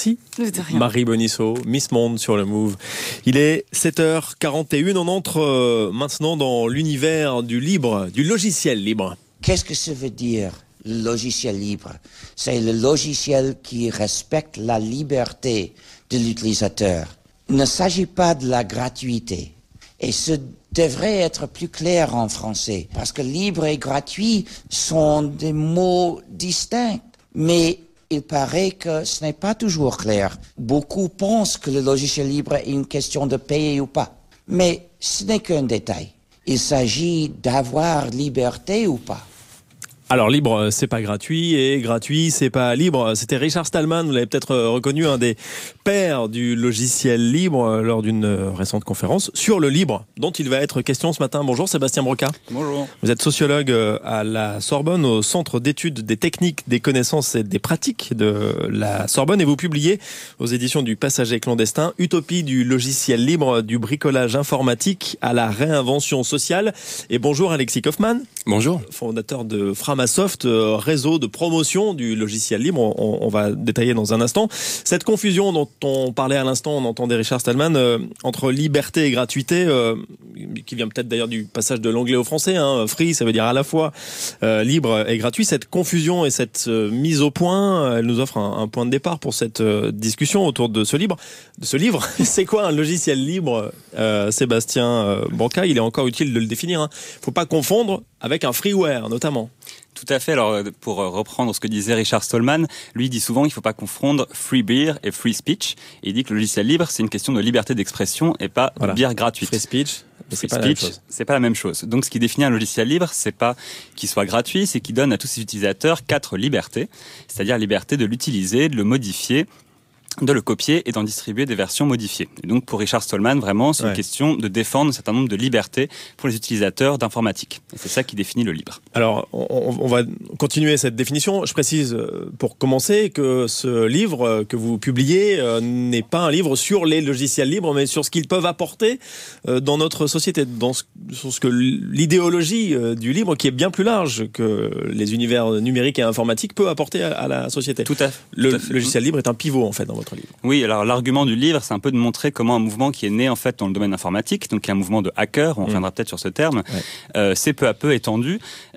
Merci Marie Bonisseau, Miss Monde sur le Move. Il est 7h41, on entre maintenant dans l'univers du libre, du logiciel libre. Qu'est-ce que ça veut dire, le logiciel libre? C'est le logiciel qui respecte la liberté de l'utilisateur. Il ne s'agit pas de la gratuité. Et ce devrait être plus clair en français, parce que libre et gratuit sont des mots distincts. Mais il paraît que ce n'est pas toujours clair. Beaucoup pensent que le logiciel libre est une question de payer ou pas. Mais ce n'est qu'un détail. Il s'agit d'avoir liberté ou pas. Alors libre, c'est pas gratuit, et gratuit, c'est pas libre. C'était Richard Stallman, vous l'avez peut-être reconnu, un des pères du logiciel libre, lors d'une récente conférence sur le libre, dont il va être question ce matin. Bonjour Sébastien Broca. Bonjour. Vous êtes sociologue à la Sorbonne, au Centre d'études des techniques, des connaissances et des pratiques de la Sorbonne, et vous publiez aux éditions du Passager clandestin, Utopie du logiciel libre, du bricolage informatique à la réinvention sociale. Et bonjour Alexis Kaufmann. Bonjour. Fondateur de Framasoft, réseau de promotion du logiciel libre. On va détailler dans un instant. Cette confusion dont on parlait à l'instant, on entendait Richard Stallman, entre liberté et gratuité, qui vient peut-être d'ailleurs du passage de l'anglais au français, hein. Free, ça veut dire à la fois libre et gratuit. Cette confusion et cette mise au point, elle nous offre un point de départ pour cette discussion autour de ce livre. C'est quoi un logiciel libre, Sébastien Broca? Il est encore utile de le définir, hein. Faut pas confondre avec un freeware, notamment. Tout à fait. Alors, pour reprendre ce que disait Richard Stallman, lui dit souvent qu'il ne faut pas confondre free beer et free speech. Et il dit que le logiciel libre, c'est une question de liberté d'expression et pas de bière gratuite. Free speech, c'est pas la même chose. Donc, ce qui définit un logiciel libre, c'est pas qu'il soit gratuit, c'est qu'il donne à tous ses utilisateurs 4 libertés. C'est-à-dire liberté de l'utiliser, de le modifier, de le copier et d'en distribuer des versions modifiées. Et donc pour Richard Stallman, vraiment, c'est une question de défendre un certain nombre de libertés pour les utilisateurs d'informatique. Et c'est ça qui définit le libre. Alors, on va continuer cette définition. Je précise, pour commencer, que ce livre que vous publiez n'est pas un livre sur les logiciels libres, mais sur ce qu'ils peuvent apporter dans notre société, sur ce que l'idéologie du libre, qui est bien plus large que les univers numériques et informatiques, peut apporter à la société. Tout à fait. Le logiciel libre est un pivot, en fait, dans votre livre. Oui, alors l'argument du livre, c'est un peu de montrer comment un mouvement qui est né en fait dans le domaine informatique, donc un mouvement de hackers, on reviendra peut-être sur ce terme, s'est peu à peu étendu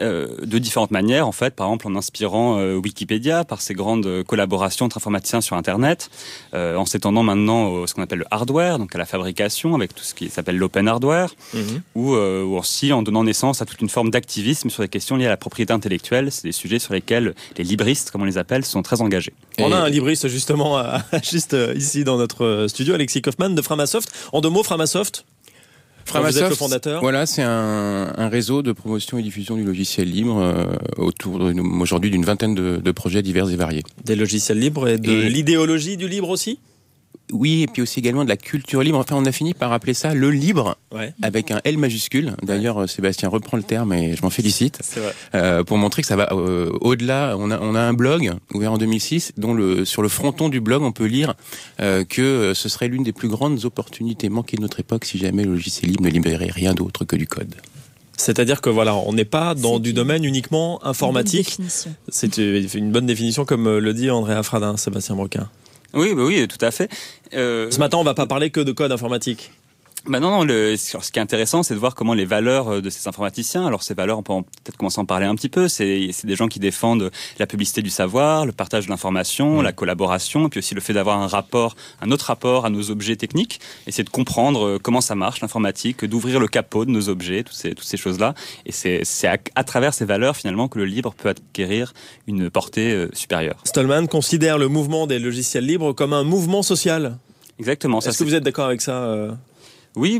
de différentes manières, en fait, par exemple en inspirant Wikipédia par ses grandes collaborations entre informaticiens sur Internet, en s'étendant maintenant à ce qu'on appelle le hardware, donc à la fabrication, avec tout ce qui s'appelle l'open hardware, ou aussi en donnant naissance à toute une forme d'activisme sur les questions liées à la propriété intellectuelle. C'est des sujets sur lesquels les libristes, comme on les appelle, sont très engagés. On a un libriste justement juste ici dans notre studio, Alexis Kaufmann de Framasoft. En 2 mots, Framasoft, vous êtes le fondateur. Voilà, c'est un réseau de promotion et diffusion du logiciel libre autour aujourd'hui d'une vingtaine de projets divers et variés. Des logiciels libres et de l'idéologie du libre aussi ? Oui, et puis aussi également de la culture libre. Enfin, on a fini par appeler ça le libre, avec un L majuscule. D'ailleurs, Sébastien reprend le terme et je m'en félicite. C'est vrai. Pour montrer que ça va au-delà. On a un blog ouvert en 2006, dont sur le fronton du blog, on peut lire que ce serait l'une des plus grandes opportunités manquées de notre époque si jamais le logiciel libre ne libérait rien d'autre que du code. C'est-à-dire que voilà, on n'est pas dans du domaine uniquement informatique. C'est une bonne définition, comme le dit André Afradin, Sébastien Broca. Oui, tout à fait. Ce matin, on va pas parler que de code informatique. Non, ce qui est intéressant, c'est de voir comment les valeurs de ces informaticiens, alors ces valeurs, on peut peut-être commencer à en parler un petit peu, c'est des gens qui défendent la publicité du savoir, le partage de l'information, la collaboration, et puis aussi le fait d'avoir un autre rapport à nos objets techniques, essayer de comprendre comment ça marche, l'informatique, d'ouvrir le capot de nos objets, toutes ces choses-là. Et c'est à travers ces valeurs, finalement, que le libre peut acquérir une portée supérieure. Stallman considère le mouvement des logiciels libres comme un mouvement social. Exactement. Est-ce que vous êtes d'accord avec ça Oui,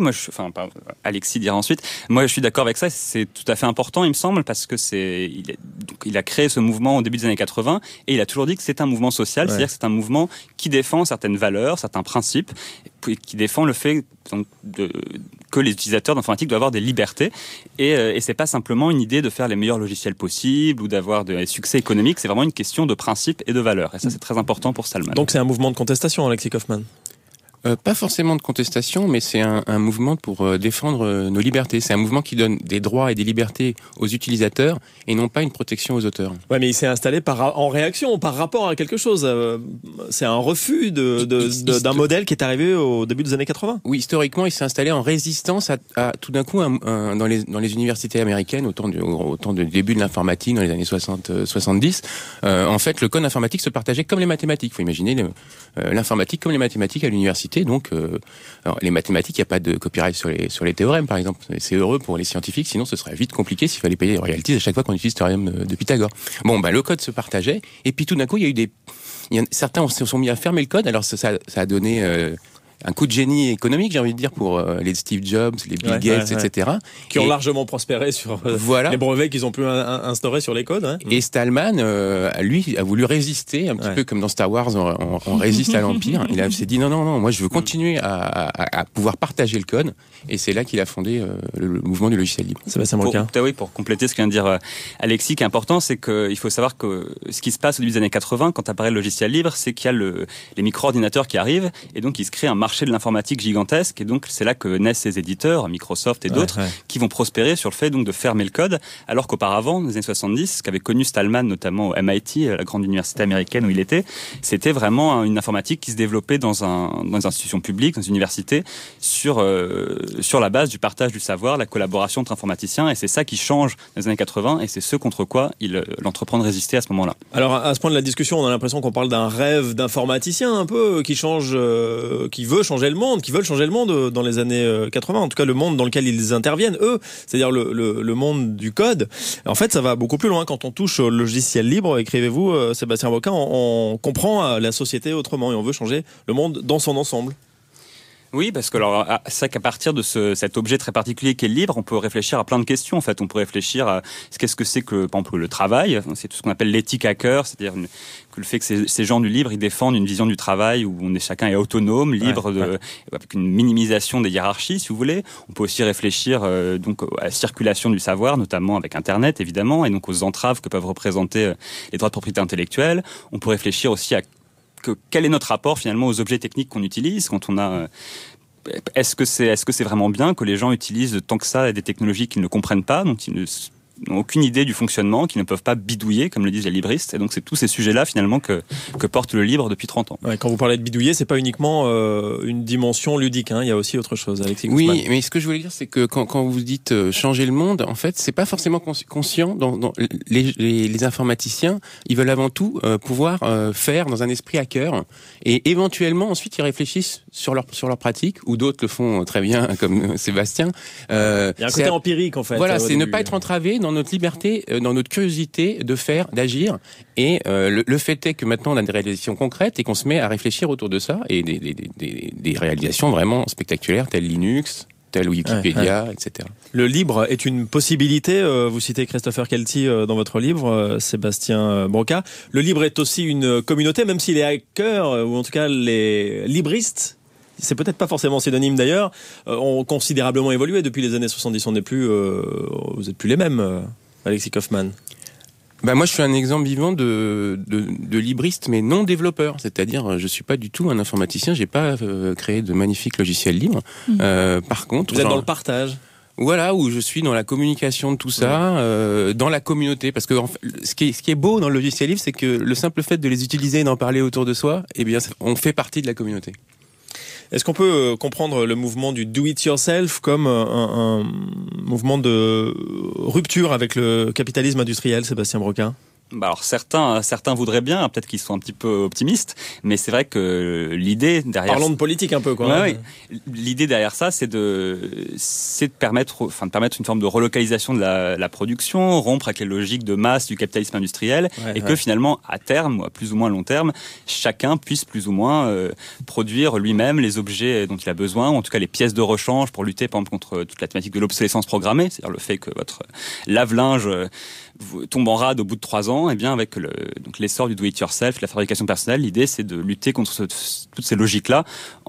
Alexis dira ensuite. Moi, je suis d'accord avec ça. C'est tout à fait important, il me semble, parce que il a créé ce mouvement au début des années 80 et il a toujours dit que c'est un mouvement social, c'est-à-dire que c'est un mouvement qui défend certaines valeurs, certains principes, qui défend le fait que les utilisateurs d'informatique doivent avoir des libertés et c'est pas simplement une idée de faire les meilleurs logiciels possibles ou d'avoir des succès économiques. C'est vraiment une question de principe et de valeurs. Et ça, c'est très important pour Stallman. Donc, c'est un mouvement de contestation, Alexis Kaufmann. Pas forcément de contestation, mais c'est un mouvement pour défendre nos libertés. C'est un mouvement qui donne des droits et des libertés aux utilisateurs et non pas une protection aux auteurs. Ouais, mais il s'est installé en réaction, par rapport à quelque chose. C'est un refus d'un modèle qui est arrivé au début des années 80. Oui, historiquement, il s'est installé en résistance à tout d'un coup dans les universités américaines, au temps du début de l'informatique, dans les années 60-70. En fait, le code informatique se partageait comme les mathématiques. Il faut imaginer l'informatique comme les mathématiques à l'université. Donc, alors, les mathématiques, il n'y a pas de copyright sur les théorèmes, par exemple. C'est heureux pour les scientifiques, sinon ce serait vite compliqué s'il fallait payer les royalties à chaque fois qu'on utilise le théorème de Pythagore. Bon, le code se partageait, et puis tout d'un coup, certains se sont mis à fermer le code. Alors ça a donné un coup de génie économique, j'ai envie de dire, pour les Steve Jobs, les Bill Gates, etc. Qui ont largement prospéré sur les brevets qu'ils ont pu instaurer sur les codes. Hein. Et Stallman, lui, a voulu résister, un petit peu comme dans Star Wars, on résiste à l'Empire. Il s'est dit non, moi je veux continuer à pouvoir partager le code. Et c'est là qu'il a fondé le mouvement du logiciel libre. Sébastien Broca. Pour compléter ce que vient de dire Alexis, qui est important, c'est qu'il faut savoir que ce qui se passe au début des années 80, quand apparaît le logiciel libre, c'est qu'il y a les micro-ordinateurs qui arrivent, et donc il se crée un marché de l'informatique gigantesque, et donc c'est là que naissent ces éditeurs, Microsoft et d'autres, qui vont prospérer sur le fait donc de fermer le code, alors qu'auparavant, dans les années 70, ce qu'avait connu Stallman, notamment au MIT, la grande université américaine où il était, c'était vraiment une informatique qui se développait dans les institutions publiques, dans les universités, sur la base du partage du savoir, la collaboration entre informaticiens, et c'est ça qui change dans les années 80, et c'est ce contre quoi il entreprend de résister à ce moment-là. Alors à ce point de la discussion, on a l'impression qu'on parle d'un rêve d'informaticien un peu, qui veut changer le monde, qui veulent changer le monde dans les années 80, en tout cas le monde dans lequel ils interviennent, eux, c'est-à-dire le monde du code. En fait, ça va beaucoup plus loin. Quand on touche au logiciel libre, écrivez-vous, Sébastien Broca, on comprend la société autrement, et on veut changer le monde dans son ensemble. Oui, parce que c'est vrai qu'à partir de cet objet très particulier qui est le libre, on peut réfléchir à plein de questions. En fait, on peut réfléchir à qu'est-ce que c'est que, par exemple, le travail. C'est tout ce qu'on appelle l'éthique hacker, c'est-à-dire que le fait que ces gens du libre, ils défendent une vision du travail où chacun est autonome, libre, avec une minimisation des hiérarchies, si vous voulez. On peut aussi réfléchir donc à la circulation du savoir, notamment avec Internet, évidemment, et donc aux entraves que peuvent représenter les droits de propriété intellectuelle. On peut réfléchir aussi à quel est notre rapport finalement aux objets techniques qu'on utilise quand on a. Est-ce que c'est vraiment bien que les gens utilisent tant que ça des technologies qu'ils ne comprennent pas, donc ils n'ont aucune idée du fonctionnement, qu'ils ne peuvent pas bidouiller, comme le disent les libristes. Et donc c'est tous ces sujets-là finalement que porte le libre depuis 30 ans. Ouais, quand vous parlez de bidouiller, c'est pas uniquement une dimension ludique, hein, il y a aussi autre chose, Alexis Guzman. Oui, mais ce que je voulais dire, c'est que quand vous dites changer le monde, en fait, c'est pas forcément conscient. Dans les informaticiens, ils veulent avant tout pouvoir faire dans un esprit hacker, et éventuellement ensuite ils réfléchissent sur leur pratique, ou d'autres le font très bien, comme Sébastien. Il y a un côté empirique en fait. Voilà, c'est ne pas être entravé dans notre liberté, dans notre curiosité de faire, d'agir. Et le fait est que maintenant on a des réalisations concrètes et qu'on se met à réfléchir autour de ça, et des réalisations vraiment spectaculaires, telles Linux, telles Wikipédia, etc. Le libre est une possibilité. Vous citez Christopher Kelty dans votre livre, Sébastien Broca. Le libre est aussi une communauté, même si les hackers, ou en tout cas les libristes, c'est peut-être pas forcément synonyme d'ailleurs, ont considérablement évolué depuis les années 70. Vous n'êtes plus les mêmes, Alexis Kaufmann. Moi, je suis un exemple vivant de libriste, mais non développeur. C'est-à-dire, je suis pas du tout un informaticien. J'ai pas créé de magnifiques logiciels libres. Par contre, vous êtes dans le partage. Voilà, où je suis dans la communication de tout ça, dans la communauté. Parce que ce qui est beau dans le logiciel libre, c'est que le simple fait de les utiliser et d'en parler autour de soi, eh bien, on fait partie de la communauté. Est-ce qu'on peut comprendre le mouvement du do-it-yourself comme un mouvement de rupture avec le capitalisme industriel, Sébastien Broca ? Alors certains voudraient bien, peut-être qu'ils sont un petit peu optimistes, mais c'est vrai que l'idée derrière... Parlons de politique un peu, quoi. Oui. L'idée derrière ça, c'est de permettre une forme de relocalisation de la production, rompre avec les logiques de masse du capitalisme industriel, que finalement, à terme, ou à plus ou moins long terme, chacun puisse plus ou moins produire lui-même les objets dont il a besoin, ou en tout cas les pièces de rechange pour lutter, par exemple, contre toute la thématique de l'obsolescence programmée, c'est-à-dire le fait que votre lave-linge tombe en rade au bout de 3 ans, et bien avec donc l'essor du do-it-yourself, la fabrication personnelle, l'idée c'est de lutter contre toutes ces logiques-là en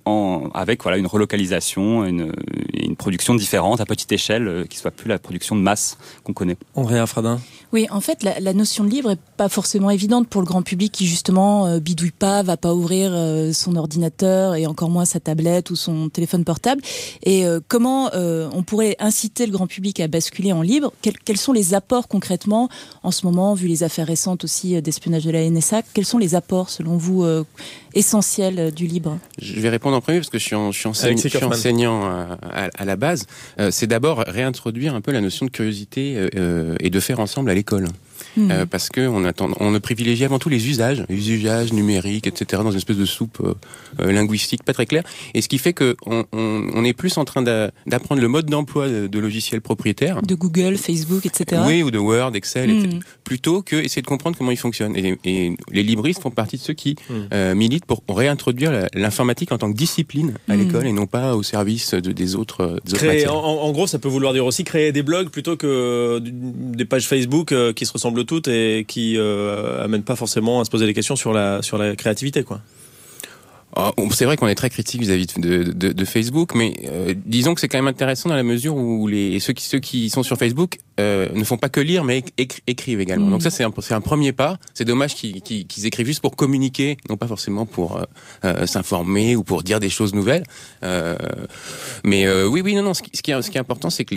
avec une relocalisation, une production différente à petite échelle, qui soit plus la production de masse qu'on connaît. Andrea Fradin. Oui, en fait, la notion de libre est pas forcément évidente pour le grand public qui justement bidouille pas, va pas ouvrir son ordinateur et encore moins sa tablette ou son téléphone portable. Et comment on pourrait inciter le grand public à basculer en libre ? Quels sont les apports concrètement en ce moment, vu les affaires récentes aussi d'espionnage de la NSA ? Quels sont les apports selon vous essentiels du libre ? Je vais répondre en premier parce que je suis enseignant à la base. C'est d'abord réintroduire un peu la notion de curiosité et de faire ensemble à l'école. Parce que on ne privilégie avant tout les usages numériques, etc., dans une espèce de soupe linguistique pas très claire. Et ce qui fait que on est plus en train d'apprendre le mode d'emploi de logiciels propriétaires. De Google, Facebook, etc. Oui, ou de Word, Excel, etc. Plutôt que essayer de comprendre comment ils fonctionnent. Et les libristes font partie de ceux qui militent pour réintroduire l'informatique en tant que discipline à l'école et non pas au service des autres matières. En gros, ça peut vouloir dire aussi créer des blogs plutôt que des pages Facebook qui se ressemblent toutes et qui amènent pas forcément à se poser des questions sur la créativité, quoi. C'est vrai qu'on est très critique vis-à-vis de Facebook, mais disons que c'est quand même intéressant dans la mesure où ceux qui sont sur Facebook ne font pas que lire, mais écrivent également. Donc ça, c'est un premier pas. C'est dommage qu'ils écrivent juste pour communiquer, non pas forcément pour s'informer ou pour dire des choses nouvelles. Mais non. Ce qui est important, c'est que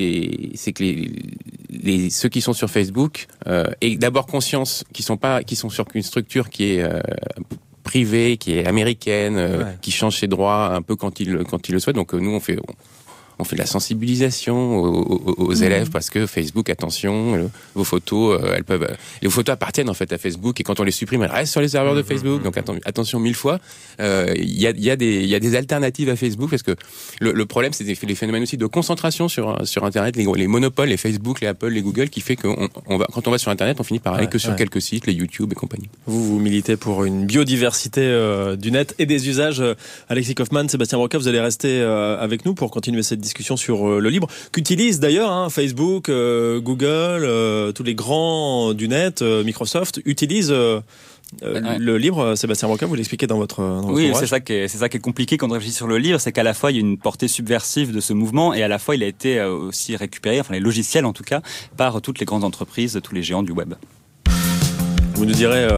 ceux qui sont sur Facebook aient d'abord conscience qu'ils sont sur une structure qui est privée, qui est américaine, qui change ses droits un peu quand il le souhaite. Donc nous, on fait de la sensibilisation aux élèves parce que Facebook, attention, vos photos, les photos appartiennent en fait à Facebook et quand on les supprime, elles restent sur les serveurs de Facebook. Donc attention 1000 fois. Il y a des alternatives à Facebook parce que le problème, c'est les phénomènes aussi de concentration sur Internet, les monopoles, les Facebook, les Apple, les Google, qui fait que quand on va sur Internet, on finit par aller que sur quelques sites, les YouTube et compagnie. Vous militez pour une biodiversité du net et des usages. Alexis Kaufmann, Sébastien Broca, vous allez rester avec nous pour continuer cette discussion sur le libre, qu'utilisent d'ailleurs Facebook, Google, tous les grands du net, Microsoft, utilisent le libre. Sébastien Broca, vous l'expliquez dans votre ouvrage. C'est ça qui est compliqué quand on réfléchit sur le livre, c'est qu'à la fois il y a une portée subversive de ce mouvement et à la fois il a été aussi récupéré, enfin les logiciels en tout cas, par toutes les grandes entreprises, tous les géants du web. Vous nous direz